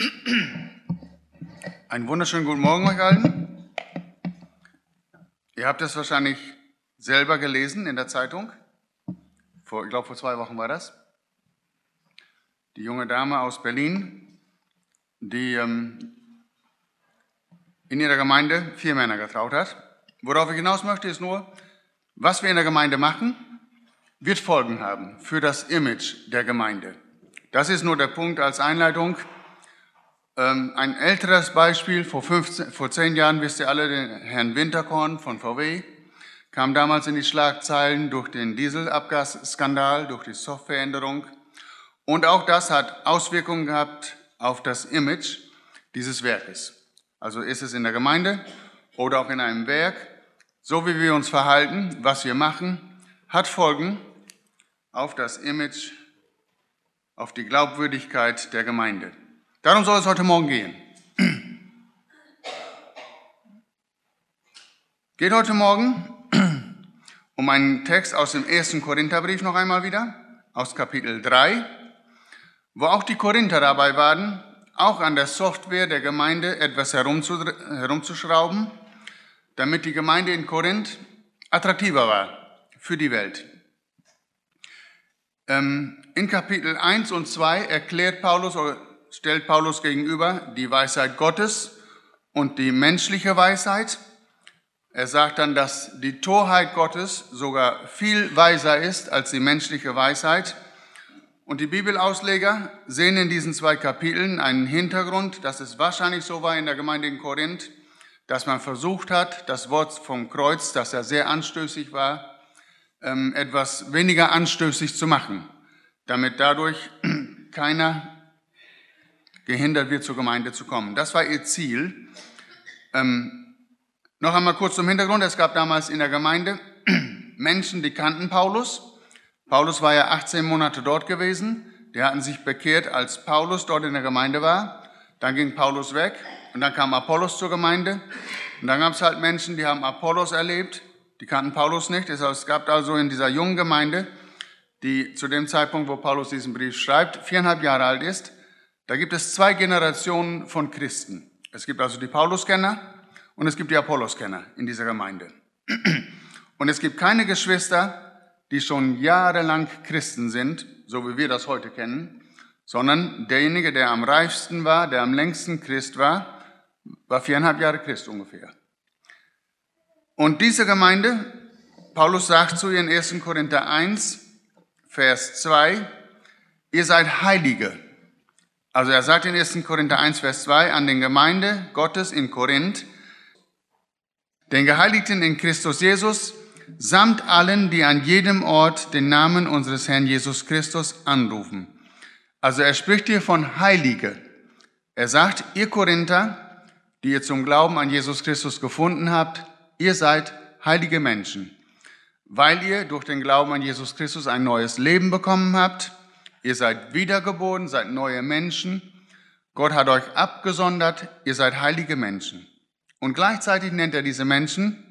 Einen wunderschönen guten Morgen euch allen. Ihr habt das wahrscheinlich selber gelesen in der Zeitung. Ich glaube, vor 2 Wochen war das. Die junge Dame aus Berlin, die in ihrer Gemeinde 4 Männer getraut hat. Worauf ich hinaus möchte, ist nur, was wir in der Gemeinde machen, wird Folgen haben für das Image der Gemeinde. Das ist nur der Punkt als Einleitung. Ein älteres Beispiel, vor 10 Jahren, wisst ihr alle, den Herrn Winterkorn von VW, kam damals in die Schlagzeilen durch den Dieselabgasskandal, durch die Softwareänderung. Und auch das hat Auswirkungen gehabt auf das Image dieses Werkes. Also ist es in der Gemeinde oder auch in einem Werk, so wie wir uns verhalten, was wir machen, hat Folgen auf das Image, auf die Glaubwürdigkeit der Gemeinde. Darum soll es heute Morgen gehen. Geht heute Morgen um einen Text aus dem 1. Korintherbrief noch einmal wieder, aus Kapitel 3, wo auch die Korinther dabei waren, auch an der Software der Gemeinde etwas herumzuschrauben, damit die Gemeinde in Korinth attraktiver war für die Welt. In Kapitel 1 und 2 stellt Paulus gegenüber die Weisheit Gottes und die menschliche Weisheit. Er sagt dann, dass die Torheit Gottes sogar viel weiser ist als die menschliche Weisheit. Und die Bibelausleger sehen in diesen 2 Kapiteln einen Hintergrund, dass es wahrscheinlich so war in der Gemeinde in Korinth, dass man versucht hat, das Wort vom Kreuz, das ja sehr anstößig war, etwas weniger anstößig zu machen, damit dadurch keiner gehindert wird, zur Gemeinde zu kommen. Das war ihr Ziel. Noch einmal kurz zum Hintergrund. Es gab damals in der Gemeinde Menschen, die kannten Paulus. Paulus war ja 18 Monate dort gewesen. Die hatten sich bekehrt, als Paulus dort in der Gemeinde war. Dann ging Paulus weg und dann kam Apollos zur Gemeinde. Und dann gab es halt Menschen, die haben Apollos erlebt, die kannten Paulus nicht. Es gab also in dieser jungen Gemeinde, die zu dem Zeitpunkt, wo Paulus diesen Brief schreibt, 4,5 Jahre alt ist, da gibt es 2 Generationen von Christen. Es gibt also die Pauluskenner und es gibt die Apollos-Kenner in dieser Gemeinde. Und es gibt keine Geschwister, die schon jahrelang Christen sind, so wie wir das heute kennen, sondern derjenige, der am reifsten war, der am längsten Christ war 4,5 Jahre Christ ungefähr. Und diese Gemeinde, Paulus sagt zu ihr in 1. Korinther 1, Vers 2, ihr seid Heilige. Also er sagt in 1. Korinther 1, Vers 2 an den Gemeinde Gottes in Korinth, den Geheiligten in Christus Jesus, samt allen, die an jedem Ort den Namen unseres Herrn Jesus Christus anrufen. Also er spricht hier von Heilige. Er sagt, ihr Korinther, die ihr zum Glauben an Jesus Christus gefunden habt, ihr seid heilige Menschen, weil ihr durch den Glauben an Jesus Christus ein neues Leben bekommen habt. Ihr seid wiedergeboren, seid neue Menschen. Gott hat euch abgesondert, ihr seid heilige Menschen. Und gleichzeitig nennt er diese Menschen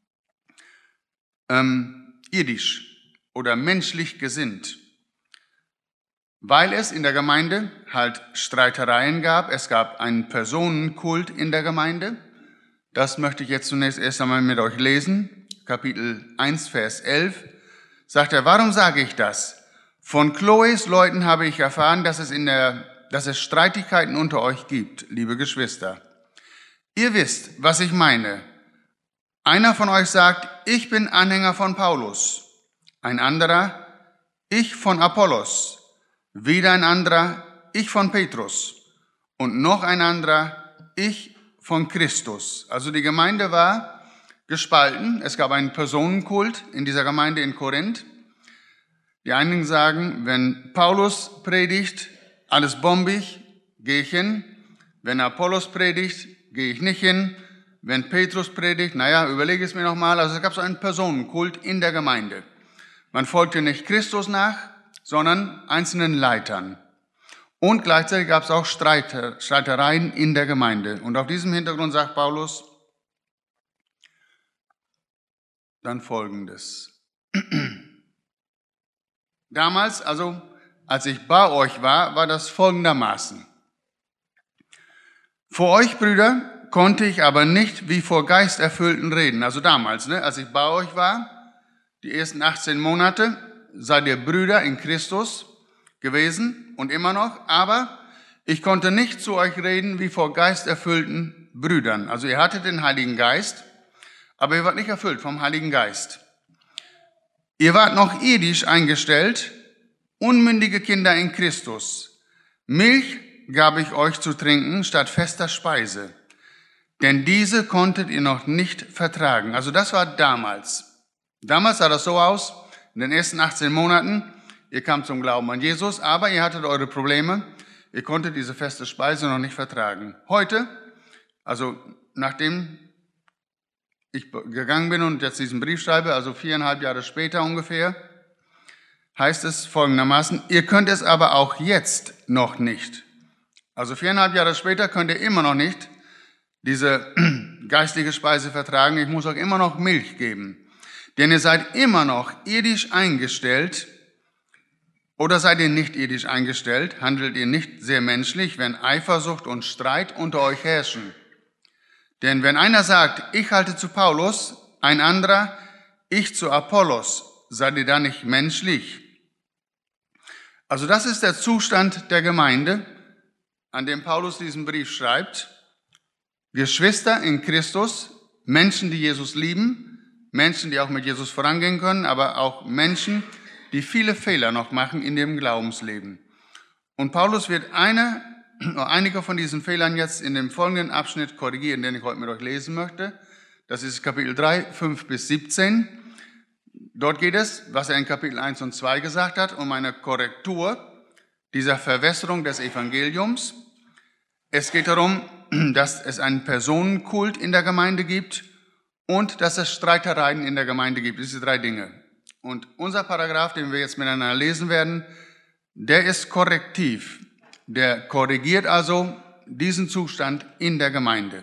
irdisch oder menschlich gesinnt, weil es in der Gemeinde halt Streitereien gab. Es gab einen Personenkult in der Gemeinde. Das möchte ich jetzt zunächst erst einmal mit euch lesen. Kapitel 1, Vers 11 sagt er, warum sage ich das? Von Chloes Leuten habe ich erfahren, dass es Streitigkeiten unter euch gibt, liebe Geschwister. Ihr wisst, was ich meine. Einer von euch sagt, ich bin Anhänger von Paulus. Ein anderer, ich von Apollos. Wieder ein anderer, ich von Petrus. Und noch ein anderer, ich von Christus. Also die Gemeinde war gespalten. Es gab einen Personenkult in dieser Gemeinde in Korinth. Die einen sagen, wenn Paulus predigt, alles bombig, gehe ich hin. Wenn Apollos predigt, gehe ich nicht hin. Wenn Petrus predigt, überlege es mir nochmal. Also es gab so einen Personenkult in der Gemeinde. Man folgte nicht Christus nach, sondern einzelnen Leitern. Und gleichzeitig gab es auch Streitereien in der Gemeinde. Und auf diesem Hintergrund sagt Paulus dann Folgendes. Damals, also als ich bei euch war, war das folgendermaßen. Vor euch, Brüder, konnte ich aber nicht wie vor Geisterfüllten reden. Also damals, als ich bei euch war, die ersten 18 Monate, seid ihr Brüder in Christus gewesen und immer noch, aber ich konnte nicht zu euch reden wie vor geisterfüllten Brüdern. Also ihr hattet den Heiligen Geist, aber ihr wart nicht erfüllt vom Heiligen Geist. Ihr wart noch irdisch eingestellt, unmündige Kinder in Christus. Milch gab ich euch zu trinken statt fester Speise, denn diese konntet ihr noch nicht vertragen. Also das war damals. Damals sah das so aus, in den ersten 18 Monaten, ihr kamt zum Glauben an Jesus, aber ihr hattet eure Probleme, ihr konntet diese feste Speise noch nicht vertragen. Heute, also nachdem ich gegangen bin und jetzt diesen Brief schreibe, also 4,5 Jahre später ungefähr, heißt es folgendermaßen, ihr könnt es aber auch jetzt noch nicht. Also 4,5 Jahre später könnt ihr immer noch nicht diese geistliche Speise vertragen. Ich muss euch immer noch Milch geben. Denn ihr seid immer noch irdisch eingestellt. Oder seid ihr nicht irdisch eingestellt? Handelt ihr nicht sehr menschlich, wenn Eifersucht und Streit unter euch herrschen? Denn wenn einer sagt, ich halte zu Paulus, ein anderer, ich zu Apollos, seid ihr da nicht menschlich? Also das ist der Zustand der Gemeinde, an dem Paulus diesen Brief schreibt. Geschwister in Christus, Menschen, die Jesus lieben, Menschen, die auch mit Jesus vorangehen können, aber auch Menschen, die viele Fehler noch machen in dem Glaubensleben. Und Paulus wird einige von diesen Fehlern jetzt in dem folgenden Abschnitt korrigieren, den ich heute mit euch lesen möchte. Das ist Kapitel 3, 5 bis 17. Dort geht es, was er in Kapitel 1 und 2 gesagt hat, um eine Korrektur dieser Verwässerung des Evangeliums. Es geht darum, dass es einen Personenkult in der Gemeinde gibt und dass es Streitereien in der Gemeinde gibt. Diese 3 Dinge. Und unser Paragraph, den wir jetzt miteinander lesen werden, der ist korrektiv. Der korrigiert also diesen Zustand in der Gemeinde.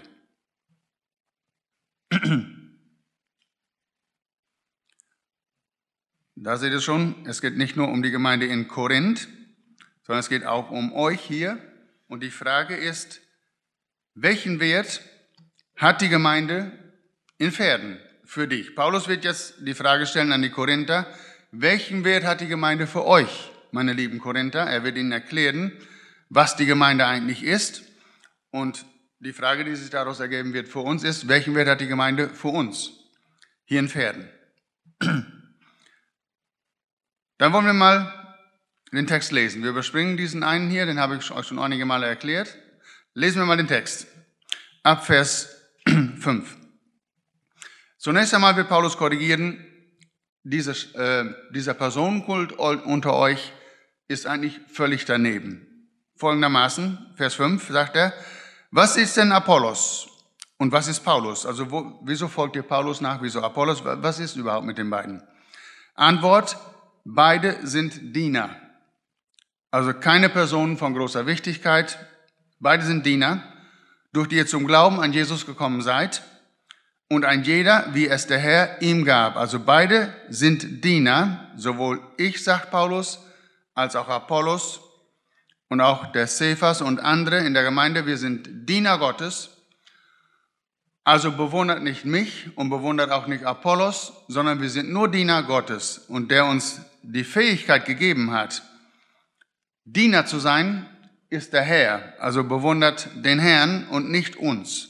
Da seht ihr schon, es geht nicht nur um die Gemeinde in Korinth, sondern es geht auch um euch hier. Und die Frage ist, welchen Wert hat die Gemeinde in Verden für dich? Paulus wird jetzt die Frage stellen an die Korinther, welchen Wert hat die Gemeinde für euch, meine lieben Korinther? Er wird ihnen erklären, was die Gemeinde eigentlich ist. Und die Frage, die sich daraus ergeben wird für uns, ist, welchen Wert hat die Gemeinde für uns hier in Verden? Dann wollen wir mal den Text lesen. Wir überspringen diesen einen hier, den habe ich euch schon einige Male erklärt. Lesen wir mal den Text. Ab Vers 5. Zunächst einmal will Paulus korrigieren, dieser Personenkult unter euch ist eigentlich völlig daneben. Folgendermaßen, Vers 5 sagt er, was ist denn Apollos und was ist Paulus? Also wieso folgt ihr Paulus nach, wieso Apollos? Was ist überhaupt mit den beiden? Antwort, beide sind Diener. Also keine Personen von großer Wichtigkeit, beide sind Diener, durch die ihr zum Glauben an Jesus gekommen seid und ein jeder, wie es der Herr ihm gab. Also beide sind Diener, sowohl ich, sagt Paulus, als auch Apollos und auch der Cephas und andere in der Gemeinde, wir sind Diener Gottes. Also bewundert nicht mich und bewundert auch nicht Apollos, sondern wir sind nur Diener Gottes und der uns die Fähigkeit gegeben hat, Diener zu sein, ist der Herr. Also bewundert den Herrn und nicht uns.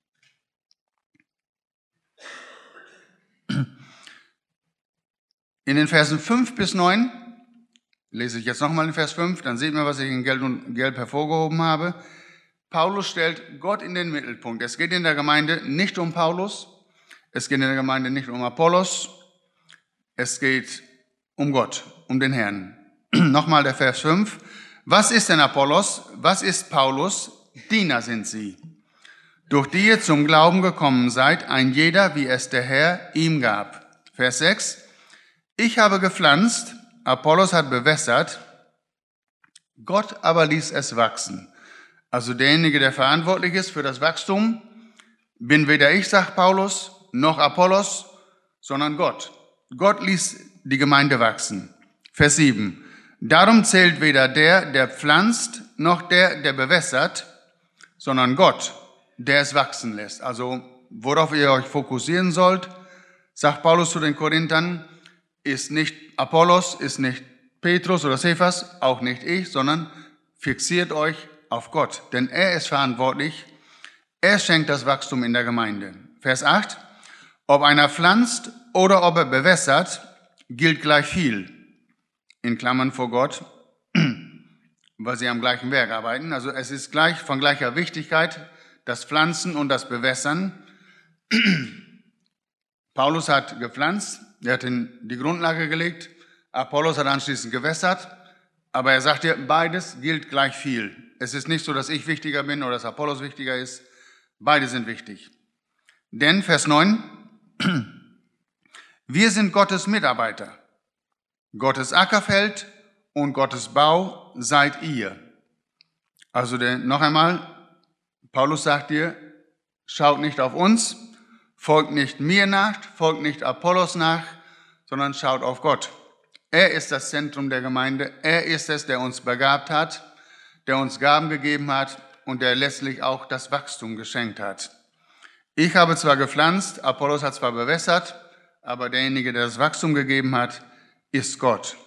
In den Versen 5 bis 9, lese ich jetzt nochmal den Vers 5, dann seht man, was ich in Gelb hervorgehoben habe. Paulus stellt Gott in den Mittelpunkt. Es geht in der Gemeinde nicht um Paulus, es geht in der Gemeinde nicht um Apollos, es geht um Gott, um den Herrn. Nochmal der Vers 5. Was ist denn Apollos? Was ist Paulus? Diener sind sie, durch die ihr zum Glauben gekommen seid, ein jeder, wie es der Herr ihm gab. Vers 6. Ich habe gepflanzt, Apollos hat bewässert, Gott aber ließ es wachsen. Also derjenige, der verantwortlich ist für das Wachstum, bin weder ich, sagt Paulus, noch Apollos, sondern Gott. Gott ließ die Gemeinde wachsen. Vers 7. Darum zählt weder der, der pflanzt, noch der, der bewässert, sondern Gott, der es wachsen lässt. Also worauf ihr euch fokussieren sollt, sagt Paulus zu den Korinthern, ist nicht Apollos, ist nicht Petrus oder Cephas, auch nicht ich, sondern fixiert euch auf Gott, denn er ist verantwortlich, er schenkt das Wachstum in der Gemeinde. Vers 8, ob einer pflanzt oder ob er bewässert, gilt gleich viel, in Klammern vor Gott, weil sie am gleichen Werk arbeiten. Also es ist gleich von gleicher Wichtigkeit, das Pflanzen und das Bewässern. Paulus hat gepflanzt, er hat die Grundlage gelegt, Apollos hat anschließend gewässert, aber er sagt dir, beides gilt gleich viel. Es ist nicht so, dass ich wichtiger bin oder dass Apollos wichtiger ist, beide sind wichtig. Denn, Vers 9, wir sind Gottes Mitarbeiter, Gottes Ackerfeld und Gottes Bau seid ihr. Also noch einmal, Paulus sagt dir, schaut nicht auf uns, folgt nicht mir nach, folgt nicht Apollos nach, sondern schaut auf Gott. Er ist das Zentrum der Gemeinde, er ist es, der uns begabt hat, der uns Gaben gegeben hat und der letztlich auch das Wachstum geschenkt hat. Ich habe zwar gepflanzt, Apollos hat zwar bewässert, aber derjenige, der das Wachstum gegeben hat, ist Gott.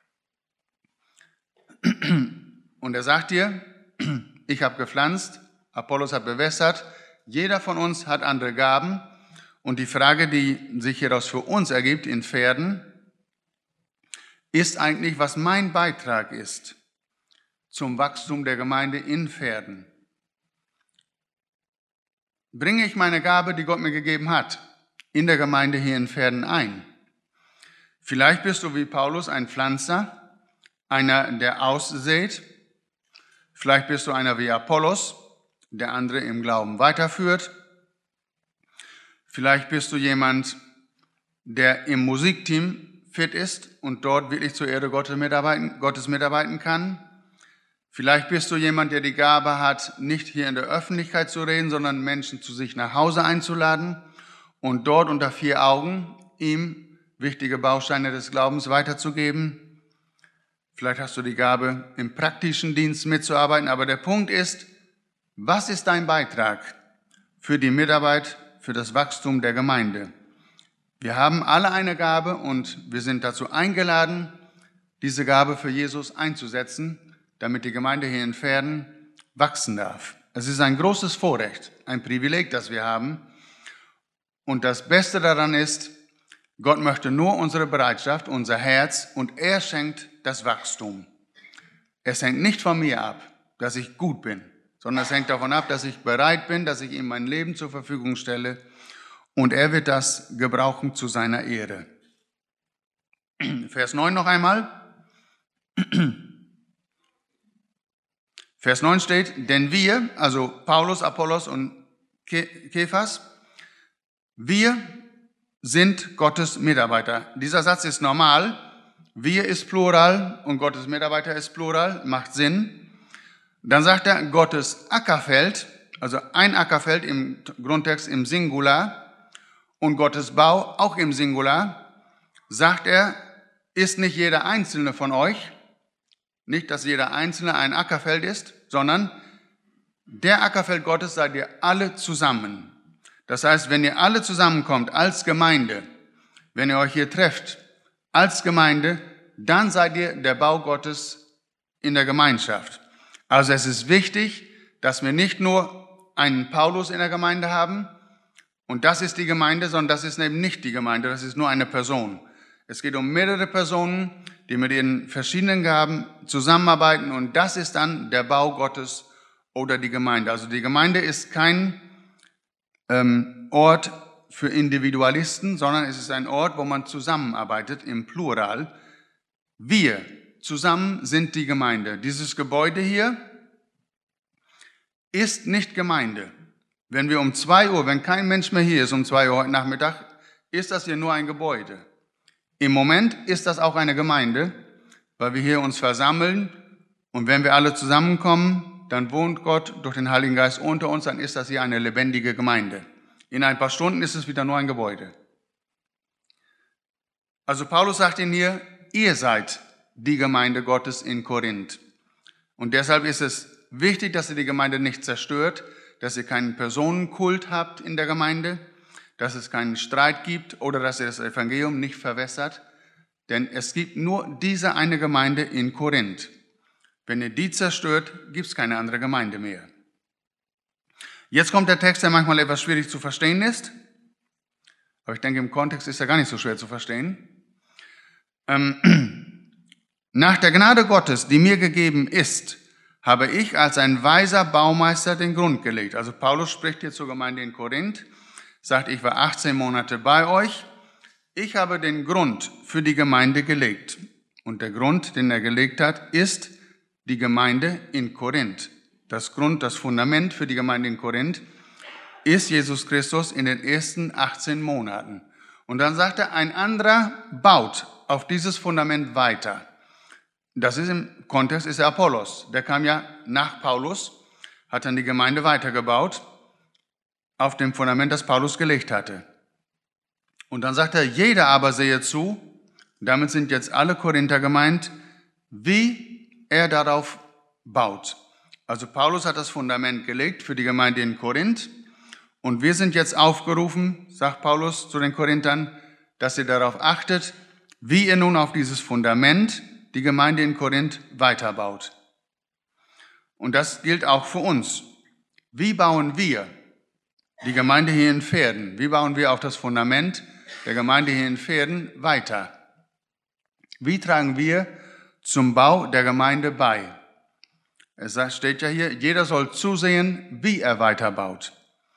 Und er sagt dir, ich habe gepflanzt, Apollos hat bewässert, jeder von uns hat andere Gaben. Und die Frage, die sich hieraus für uns ergibt in Pferden, ist eigentlich, was mein Beitrag ist zum Wachstum der Gemeinde in Pferden. Bringe ich meine Gabe, die Gott mir gegeben hat, in der Gemeinde hier in Pferden ein? Vielleicht bist du wie Paulus ein Pflanzer, einer, der aussät. Vielleicht bist du einer wie Apollos, der andere im Glauben weiterführt. Vielleicht bist du jemand, der im Musikteam fit ist und dort wirklich zur Ehre Gottes mitarbeiten kann. Vielleicht bist du jemand, der die Gabe hat, nicht hier in der Öffentlichkeit zu reden, sondern Menschen zu sich nach Hause einzuladen und dort unter 4 Augen ihm wichtige Bausteine des Glaubens weiterzugeben. Vielleicht hast du die Gabe, im praktischen Dienst mitzuarbeiten, aber der Punkt ist, was ist dein Beitrag für die Mitarbeit, für das Wachstum der Gemeinde? Wir haben alle eine Gabe und wir sind dazu eingeladen, diese Gabe für Jesus einzusetzen, damit die Gemeinde hier in Pferden wachsen darf. Es ist ein großes Vorrecht, ein Privileg, das wir haben. Und das Beste daran ist, Gott möchte nur unsere Bereitschaft, unser Herz und er schenkt das Wachstum. Es hängt nicht von mir ab, dass ich gut bin, sondern es hängt davon ab, dass ich bereit bin, dass ich ihm mein Leben zur Verfügung stelle und er wird das gebrauchen zu seiner Ehre. Vers 9 noch einmal. Vers 9 steht, denn wir, also Paulus, Apollos und Kephas, wir sind Gottes Mitarbeiter. Dieser Satz ist normal. Wir ist Plural und Gottes Mitarbeiter ist Plural, macht Sinn. Dann sagt er Gottes Ackerfeld, also ein Ackerfeld im Grundtext im Singular und Gottes Bau auch im Singular. Sagt er, ist nicht jeder Einzelne von euch, nicht, dass jeder Einzelne ein Ackerfeld ist, sondern der Ackerfeld Gottes seid ihr alle zusammen. Das heißt, wenn ihr alle zusammenkommt als Gemeinde, wenn ihr euch hier trefft als Gemeinde, dann seid ihr der Bau Gottes in der Gemeinschaft. Also es ist wichtig, dass wir nicht nur einen Paulus in der Gemeinde haben und das ist die Gemeinde, sondern das ist eben nicht die Gemeinde, das ist nur eine Person. Es geht um mehrere Personen, die mit ihren verschiedenen Gaben zusammenarbeiten und das ist dann der Bau Gottes oder die Gemeinde. Also die Gemeinde ist kein Ort für Individualisten, sondern es ist ein Ort, wo man zusammenarbeitet im Plural. Wir zusammen sind die Gemeinde. Dieses Gebäude hier ist nicht Gemeinde. Wenn wir um 2 Uhr, wenn kein Mensch mehr hier ist um 2 Uhr heute Nachmittag, ist das hier nur ein Gebäude. Im Moment ist das auch eine Gemeinde, weil wir hier uns versammeln und wenn wir alle zusammenkommen, dann wohnt Gott durch den Heiligen Geist unter uns, dann ist das hier eine lebendige Gemeinde. In ein paar Stunden ist es wieder nur ein Gebäude. Also Paulus sagt ihnen hier, ihr seid die Gemeinde Gottes in Korinth. Und deshalb ist es wichtig, dass ihr die Gemeinde nicht zerstört, dass ihr keinen Personenkult habt in der Gemeinde, dass es keinen Streit gibt oder dass ihr das Evangelium nicht verwässert. Denn es gibt nur diese eine Gemeinde in Korinth. Wenn ihr die zerstört, gibt es keine andere Gemeinde mehr. Jetzt kommt der Text, der manchmal etwas schwierig zu verstehen ist. Aber ich denke, im Kontext ist er gar nicht so schwer zu verstehen. Nach der Gnade Gottes, die mir gegeben ist, habe ich als ein weiser Baumeister den Grund gelegt. Also Paulus spricht hier zur Gemeinde in Korinth, sagt, ich war 18 Monate bei euch. Ich habe den Grund für die Gemeinde gelegt. Und der Grund, den er gelegt hat, ist die Gemeinde in Korinth. Das Fundament für die Gemeinde in Korinth ist Jesus Christus in den ersten 18 Monaten. Und dann sagt er, ein anderer baut auf dieses Fundament weiter. Das ist im Kontext ist der Apollos. Der kam ja nach Paulus, hat dann die Gemeinde weitergebaut auf dem Fundament, das Paulus gelegt hatte. Und dann sagt er, jeder aber sehe zu, damit sind jetzt alle Korinther gemeint, wie er darauf baut. Also Paulus hat das Fundament gelegt für die Gemeinde in Korinth und wir sind jetzt aufgerufen, sagt Paulus zu den Korinthern, dass ihr darauf achtet, wie ihr nun auf dieses Fundament die Gemeinde in Korinth weiterbaut. Und das gilt auch für uns. Wie bauen wir die Gemeinde hier in Verden? Wie bauen wir auf das Fundament der Gemeinde hier in Verden weiter? Wie tragen wir zum Bau der Gemeinde bei? Es steht ja hier, jeder soll zusehen, wie er weiterbaut.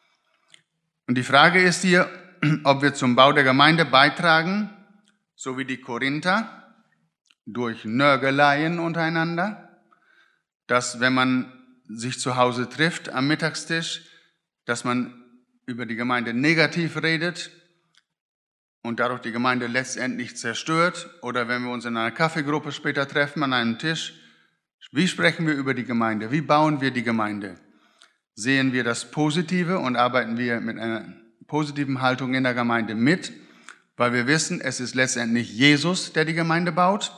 Und die Frage ist hier, ob wir zum Bau der Gemeinde beitragen, so wie die Korinther, durch Nörgeleien untereinander, dass wenn man sich zu Hause trifft am Mittagstisch, dass man über die Gemeinde negativ redet und dadurch die Gemeinde letztendlich zerstört, oder wenn wir uns in einer Kaffeegruppe später treffen an einem Tisch, wie sprechen wir über die Gemeinde? Wie bauen wir die Gemeinde? Sehen wir das Positive und arbeiten wir mit einer positiven Haltung in der Gemeinde mit, weil wir wissen, es ist letztendlich Jesus, der die Gemeinde baut?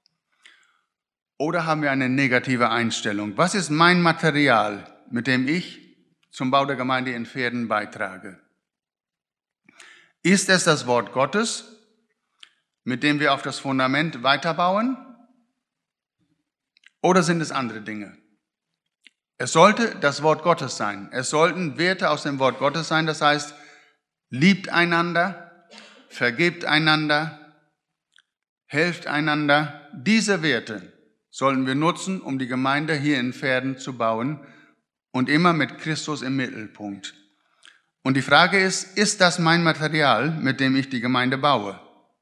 Oder haben wir eine negative Einstellung? Was ist mein Material, mit dem ich zum Bau der Gemeinde in Verden beitrage? Ist es das Wort Gottes, mit dem wir auf das Fundament weiterbauen? Oder sind es andere Dinge? Es sollte das Wort Gottes sein. Es sollten Werte aus dem Wort Gottes sein. Das heißt, liebt einander, vergebt einander, helft einander. Diese Werte sollten wir nutzen, um die Gemeinde hier in Verden zu bauen und immer mit Christus im Mittelpunkt. Und die Frage ist das mein Material, mit dem ich die Gemeinde baue?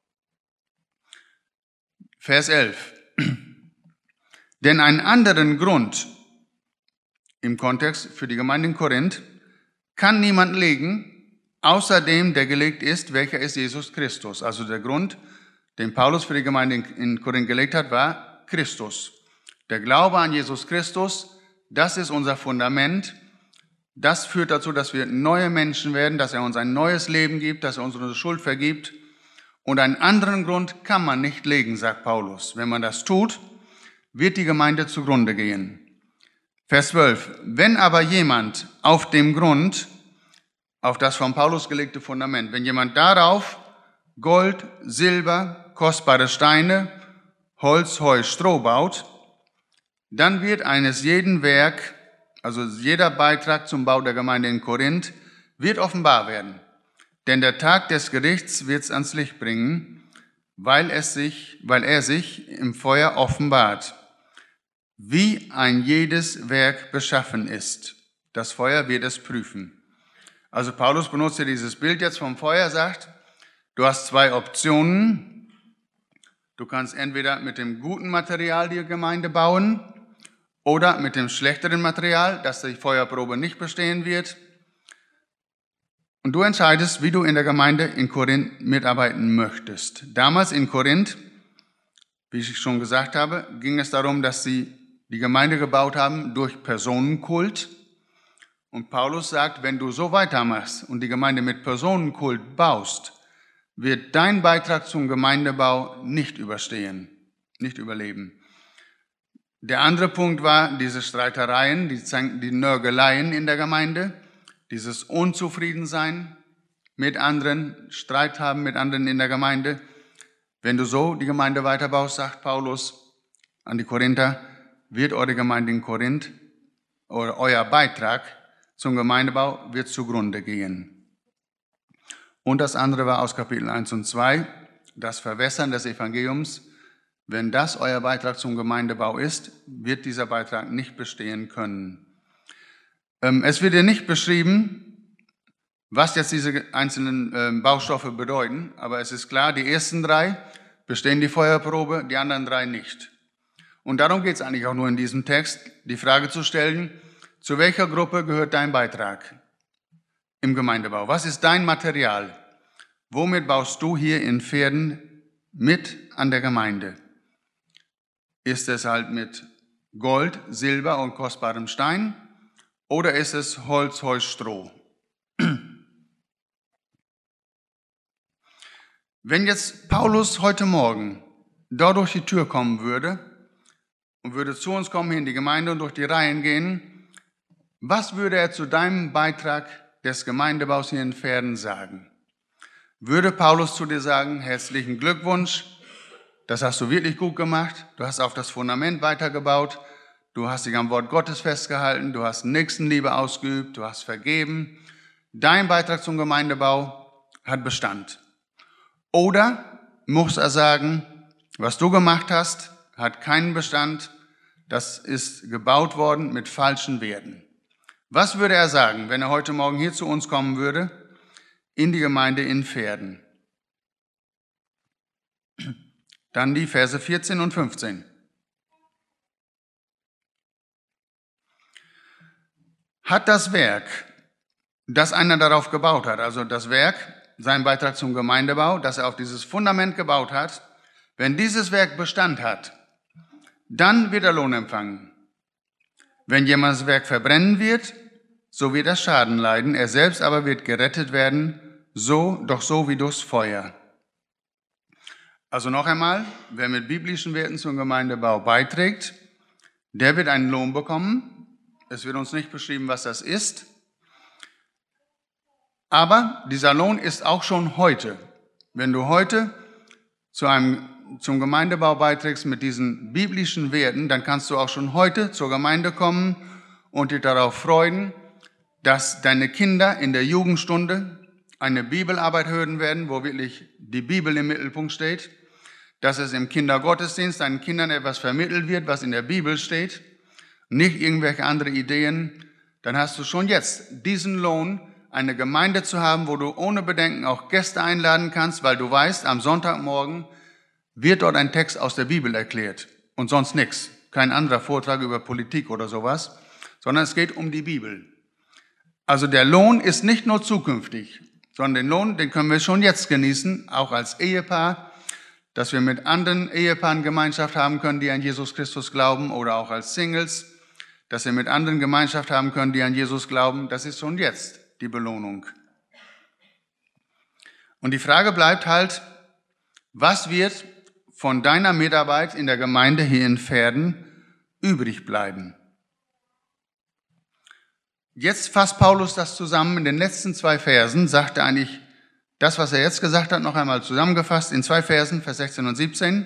Vers 11. Denn einen anderen Grund im Kontext für die Gemeinde in Korinth kann niemand legen, außer dem, der gelegt ist, welcher ist Jesus Christus. Also der Grund, den Paulus für die Gemeinde in Korinth gelegt hat, war Christus. Der Glaube an Jesus Christus, das ist unser Fundament. Das führt dazu, dass wir neue Menschen werden, dass er uns ein neues Leben gibt, dass er uns unsere Schuld vergibt. Und einen anderen Grund kann man nicht legen, sagt Paulus. Wenn man das tut, wird die Gemeinde zugrunde gehen. Vers 12. Wenn aber jemand auf dem Grund, auf das von Paulus gelegte Fundament, wenn jemand darauf Gold, Silber, kostbare Steine, Holz, Heu, Stroh baut, dann wird eines jeden Werk, also jeder Beitrag zum Bau der Gemeinde in Korinth, wird offenbar werden. Denn der Tag des Gerichts wird es ans Licht bringen, weil er sich im Feuer offenbart, wie ein jedes Werk beschaffen ist. Das Feuer wird es prüfen. Also Paulus benutzt ja dieses Bild jetzt vom Feuer, sagt, du hast zwei Optionen. Du kannst entweder mit dem guten Material die Gemeinde bauen oder mit dem schlechteren Material, das die Feuerprobe nicht bestehen wird. Und du entscheidest, wie du in der Gemeinde in Korinth mitarbeiten möchtest. Damals in Korinth, wie ich schon gesagt habe, ging es darum, dass sie die Gemeinde gebaut haben durch Personenkult. Und Paulus sagt, wenn du so weitermachst und die Gemeinde mit Personenkult baust, wird dein Beitrag zum Gemeindebau nicht überleben. Der andere Punkt war diese Streitereien, die Nörgeleien in der Gemeinde, dieses Unzufriedensein mit anderen, Streit haben mit anderen in der Gemeinde. Wenn du so die Gemeinde weiterbaust, sagt Paulus an die Korinther, wird eure Gemeinde in Korinth oder euer Beitrag zum Gemeindebau wird zugrunde gehen. Und das andere war aus Kapitel 1 und 2, das Verwässern des Evangeliums. Wenn das euer Beitrag zum Gemeindebau ist, wird dieser Beitrag nicht bestehen können. Es wird hier nicht beschrieben, was jetzt diese einzelnen Baustoffe bedeuten, aber es ist klar, die ersten 3 bestehen die Feuerprobe, die anderen 3 nicht. Und darum geht es eigentlich auch nur in diesem Text, die Frage zu stellen, zu welcher Gruppe gehört dein Beitrag im Gemeindebau? Was ist dein Material? Womit baust du hier in Pferden mit an der Gemeinde? Ist es halt mit Gold, Silber und kostbarem Stein oder ist es Holz, Heu, Stroh? Wenn jetzt Paulus heute Morgen dort durch die Tür kommen würde und würde zu uns kommen hier in die Gemeinde und durch die Reihen gehen, was würde er zu deinem Beitrag des Gemeindebaus hier in Pferden sagen? Würde Paulus zu dir sagen, herzlichen Glückwunsch, das hast du wirklich gut gemacht, du hast auf das Fundament weitergebaut, du hast dich am Wort Gottes festgehalten, du hast Nächstenliebe ausgeübt, du hast vergeben, dein Beitrag zum Gemeindebau hat Bestand. Oder muss er sagen, was du gemacht hast, hat keinen Bestand, das ist gebaut worden mit falschen Werten. Was würde er sagen, wenn er heute Morgen hier zu uns kommen würde, in die Gemeinde in Pferden? Dann die Verse 14 und 15. Hat das Werk, das einer darauf gebaut hat, also das Werk, sein Beitrag zum Gemeindebau, das er auf dieses Fundament gebaut hat, wenn dieses Werk Bestand hat, dann wird er Lohn empfangen. Wenn jemand das Werk verbrennen wird, so wird er Schaden leiden, er selbst aber wird gerettet werden, doch so wie durchs Feuer. Also noch einmal, wer mit biblischen Werten zum Gemeindebau beiträgt, der wird einen Lohn bekommen. Es wird uns nicht beschrieben, was das ist. Aber dieser Lohn ist auch schon heute. Wenn du heute zum Gemeindebau beiträgst mit diesen biblischen Werten, dann kannst du auch schon heute zur Gemeinde kommen und dich darauf freuen, dass deine Kinder in der Jugendstunde eine Bibelarbeit hören werden, wo wirklich die Bibel im Mittelpunkt steht, dass es im Kindergottesdienst deinen Kindern etwas vermittelt wird, was in der Bibel steht, nicht irgendwelche andere Ideen. Dann hast du schon jetzt diesen Lohn, eine Gemeinde zu haben, wo du ohne Bedenken auch Gäste einladen kannst, weil du weißt, am Sonntagmorgen wird dort ein Text aus der Bibel erklärt und sonst nichts. Kein anderer Vortrag über Politik oder sowas, sondern es geht um die Bibel. Also der Lohn ist nicht nur zukünftig, sondern den Lohn, den können wir schon jetzt genießen, auch als Ehepaar, dass wir mit anderen Ehepaaren Gemeinschaft haben können, die an Jesus Christus glauben, oder auch als Singles, dass wir mit anderen Gemeinschaft haben können, die an Jesus glauben. Das ist schon jetzt die Belohnung. Und die Frage bleibt halt, was wird von deiner Mitarbeit in der Gemeinde hier in Pferden übrig bleiben? Jetzt fasst Paulus das zusammen. In den letzten 2 Versen sagt er eigentlich das, was er jetzt gesagt hat, noch einmal zusammengefasst in 2 Versen, Vers 16 und 17.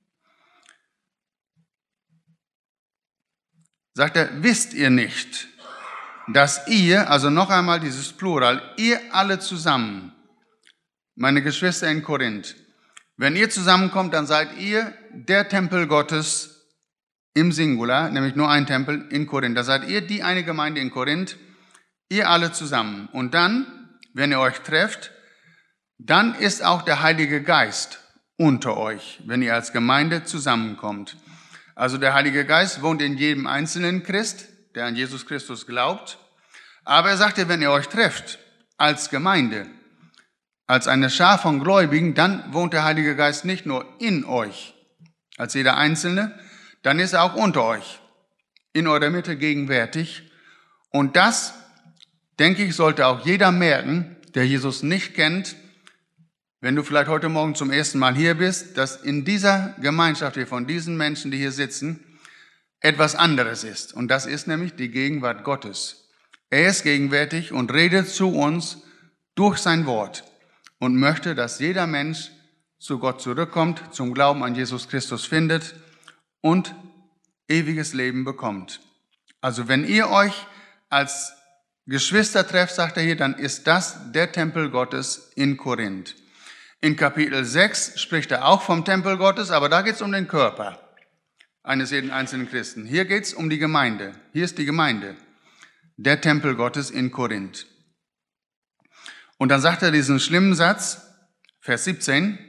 Sagt er, wisst ihr nicht, dass ihr, also noch einmal dieses Plural, ihr alle zusammen, meine Geschwister in Korinth, wenn ihr zusammenkommt, dann seid ihr der Tempel Gottes im Singular, nämlich nur ein Tempel in Korinth. Da seid ihr die eine Gemeinde in Korinth, ihr alle zusammen. Und dann, wenn ihr euch trefft, dann ist auch der Heilige Geist unter euch, wenn ihr als Gemeinde zusammenkommt. Also der Heilige Geist wohnt in jedem einzelnen Christ, der an Jesus Christus glaubt. Aber er sagte, wenn ihr euch trefft als Gemeinde, als eine Schar von Gläubigen, dann wohnt der Heilige Geist nicht nur in euch, als jeder Einzelne, dann ist er auch unter euch, in eurer Mitte gegenwärtig. Und das, denke ich, sollte auch jeder merken, der Jesus nicht kennt, wenn du vielleicht heute Morgen zum ersten Mal hier bist, dass in dieser Gemeinschaft hier von diesen Menschen, die hier sitzen, etwas anderes ist. Und das ist nämlich die Gegenwart Gottes. Er ist gegenwärtig und redet zu uns durch sein Wort und möchte, dass jeder Mensch zu Gott zurückkommt, zum Glauben an Jesus Christus findet und ewiges Leben bekommt. Also wenn ihr euch als Geschwister trefft, sagt er hier, dann ist das der Tempel Gottes in Korinth. In Kapitel 6 spricht er auch vom Tempel Gottes, aber da geht es um den Körper eines jeden einzelnen Christen. Hier geht es um die Gemeinde. Hier ist die Gemeinde, der Tempel Gottes in Korinth. Und dann sagt er diesen schlimmen Satz, Vers 17,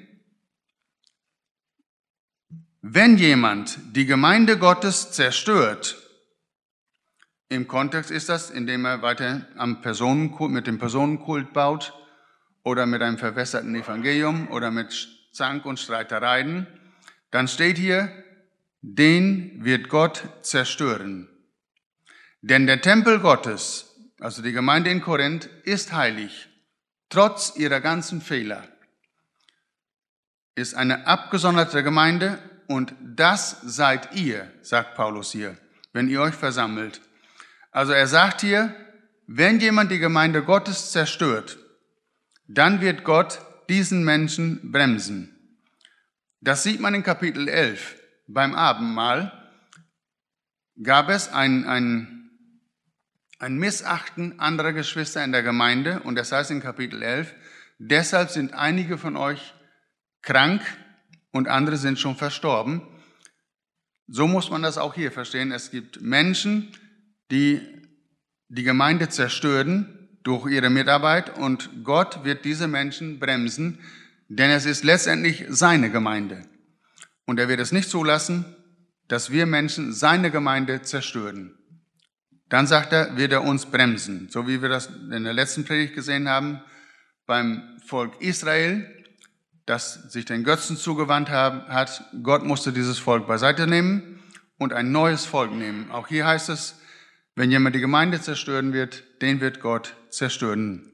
wenn jemand die Gemeinde Gottes zerstört, im Kontext ist das, indem er weiter mit dem Personenkult baut oder mit einem verwässerten Evangelium oder mit Zank und Streitereien, dann steht hier, den wird Gott zerstören. Denn der Tempel Gottes, also die Gemeinde in Korinth, ist heilig, trotz ihrer ganzen Fehler. Ist eine abgesonderte Gemeinde und das seid ihr, sagt Paulus hier, wenn ihr euch versammelt. Also er sagt hier, wenn jemand die Gemeinde Gottes zerstört, dann wird Gott diesen Menschen bremsen. Das sieht man in Kapitel 11. Beim Abendmahl gab es ein Missachten anderer Geschwister in der Gemeinde und das heißt in Kapitel 11, deshalb sind einige von euch krank und andere sind schon verstorben. So muss man das auch hier verstehen. Es gibt Menschen, die die Gemeinde zerstören durch ihre Mitarbeit und Gott wird diese Menschen bremsen, denn es ist letztendlich seine Gemeinde. Und er wird es nicht zulassen, dass wir Menschen seine Gemeinde zerstören. Dann sagt er, wird er uns bremsen, so wie wir das in der letzten Predigt gesehen haben, beim Volk Israel, das sich den Götzen zugewandt hat. Gott musste dieses Volk beiseite nehmen und ein neues Volk nehmen. Auch hier heißt es, wenn jemand die Gemeinde zerstören wird, den wird Gott zerstören.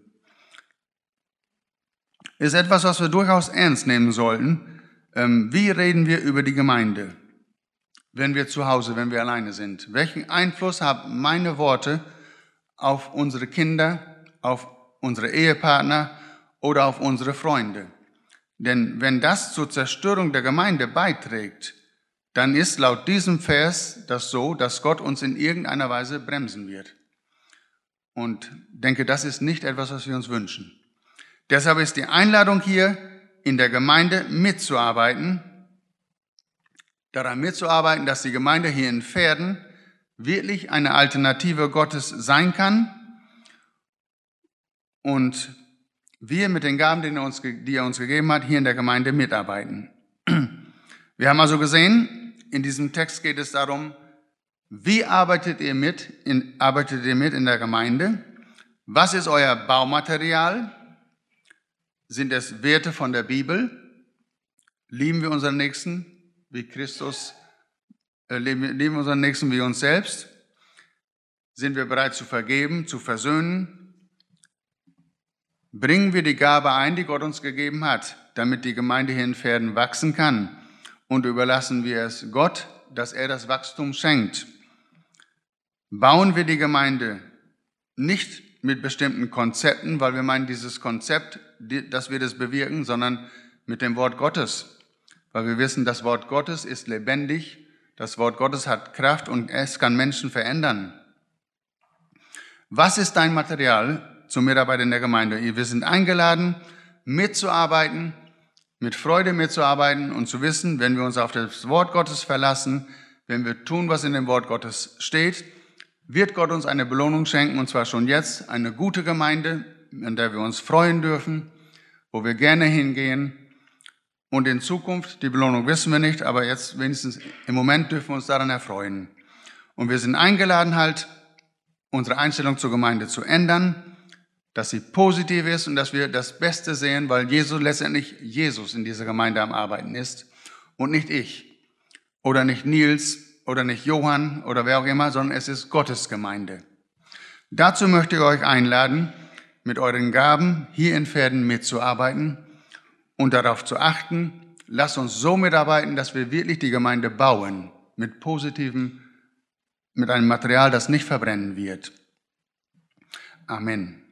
Ist etwas, was wir durchaus ernst nehmen sollten. Wie reden wir über die Gemeinde, wenn wir zu Hause, wenn wir alleine sind? Welchen Einfluss haben meine Worte auf unsere Kinder, auf unsere Ehepartner oder auf unsere Freunde? Denn wenn das zur Zerstörung der Gemeinde beiträgt, dann ist laut diesem Vers das so, dass Gott uns in irgendeiner Weise bremsen wird. Und denke, das ist nicht etwas, was wir uns wünschen. Deshalb ist die Einladung hier, in der Gemeinde mitzuarbeiten, daran mitzuarbeiten, dass die Gemeinde hier in Verden wirklich eine Alternative Gottes sein kann und wir mit den Gaben, die er uns gegeben hat, hier in der Gemeinde mitarbeiten. Wir haben also gesehen, in diesem Text geht es darum, wie arbeitet ihr mit in der Gemeinde? Was ist euer Baumaterial? Sind es Werte von der Bibel? Lieben wir unseren Nächsten wie Christus? Lieben wir unseren Nächsten wie uns selbst? Sind wir bereit zu vergeben, zu versöhnen? Bringen wir die Gabe ein, die Gott uns gegeben hat, damit die Gemeinde hier in Verden wachsen kann? Und überlassen wir es Gott, dass er das Wachstum schenkt? Bauen wir die Gemeinde nicht mit bestimmten Konzepten, weil wir meinen, dieses Konzept, das wird es bewirken, sondern mit dem Wort Gottes. Weil wir wissen, das Wort Gottes ist lebendig, das Wort Gottes hat Kraft und es kann Menschen verändern. Was ist dein Material zur Mitarbeit in der Gemeinde? Wir sind eingeladen, mitzuarbeiten, mit Freude mitzuarbeiten und zu wissen, wenn wir uns auf das Wort Gottes verlassen, wenn wir tun, was in dem Wort Gottes steht, wird Gott uns eine Belohnung schenken, und zwar schon jetzt, eine gute Gemeinde, in der wir uns freuen dürfen, wo wir gerne hingehen. Und in Zukunft, die Belohnung wissen wir nicht, aber jetzt wenigstens im Moment dürfen wir uns daran erfreuen. Und wir sind eingeladen, halt unsere Einstellung zur Gemeinde zu ändern, dass sie positiv ist und dass wir das Beste sehen, weil letztendlich Jesus in dieser Gemeinde am Arbeiten ist und nicht ich oder nicht Nils oder nicht Johann oder wer auch immer, sondern es ist Gottes Gemeinde. Dazu möchte ich euch einladen, mit euren Gaben hier in Verden mitzuarbeiten und darauf zu achten, lasst uns so mitarbeiten, dass wir wirklich die Gemeinde bauen mit positiven mit einem Material, das nicht verbrennen wird. Amen.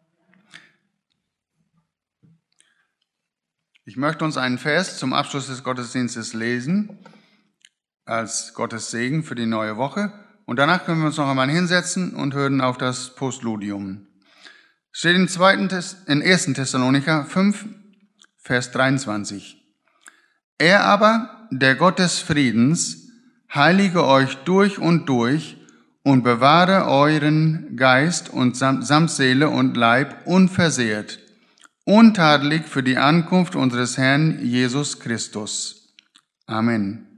Ich möchte uns einen Vers zum Abschluss des Gottesdienstes lesen, als Gottes Segen für die neue Woche. Und danach können wir uns noch einmal hinsetzen und hören auf das Postludium. Steht in 1. Thessalonicher 5, Vers 23. Er aber, der Gott des Friedens, heilige euch durch und bewahre euren Geist und samt Seele und Leib unversehrt, untadelig für die Ankunft unseres Herrn Jesus Christus. Amen.